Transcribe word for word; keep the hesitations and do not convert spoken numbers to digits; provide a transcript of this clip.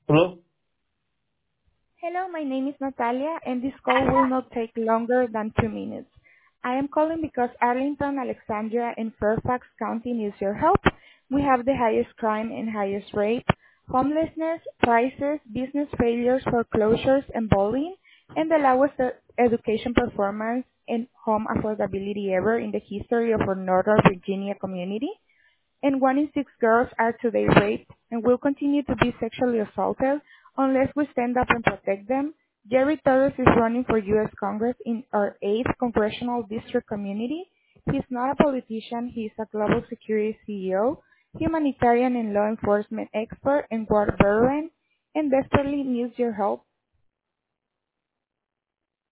Hello? Hello, my name is Natalia, and this call will not take longer than two minutes. I am calling because Arlington, Alexandria, and Fairfax County needs your help. We have the highest crime and highest rate, homelessness, prices, business failures, foreclosures, and bullying, and the lowest uh, education performance and home affordability ever in the history of our Northern Virginia community, and one in six girls are today raped and will continue to be sexually assaulted unless we stand up and protect them. Jerry Torres is running for U S Congress in our eighth congressional district community. He's not a politician, he is a global security C E O, humanitarian and law enforcement expert, and war veteran, and desperately needs your help